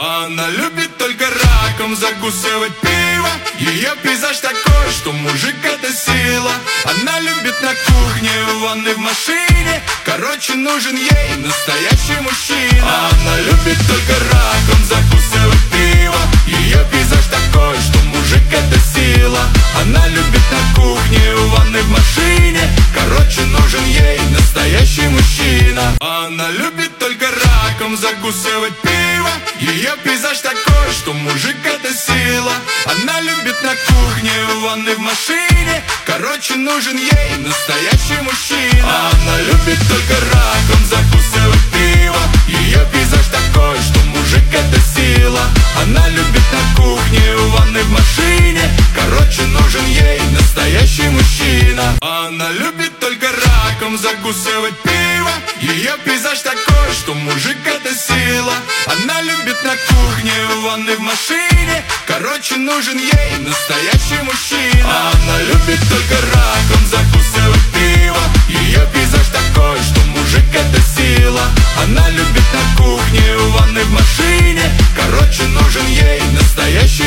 Она любит только раком закусывать пиво. Ее пейзаж такой, что мужик это сила. Она любит на кухне, в ванной, в машине. Короче, нужен ей настоящий мужчина. Она любит только раком закусывать пиво. Ее пейзаж такой, что мужик это сила. Она любит на кухне, в ванной, в машине. Короче, нужен ей настоящий мужчина. Она любит только раком закусывать пиво. Ее пейзаж такой, что мужик это сила. Она любит на кухне, в ванной, в машине. Короче, нужен ей настоящий мужчина. Она любит только раком закусывать пиво. Ее пейзаж такой, что мужик это сила. Она любит на кухне, в ванной, в машине. Короче, нужен ей настоящий мужчина. Она любит только раком закусывать пиво. Ее пейзаж такой, что мужик это сила. Она любит на кухне, в ванной, в машине. Короче, нужен ей настоящий мужчина. Она любит только раком закусывать пиво. Ее пейзаж такой, что мужик это сила. Она любит на кухне, в ванной, в машине. Короче, нужен ей настоящий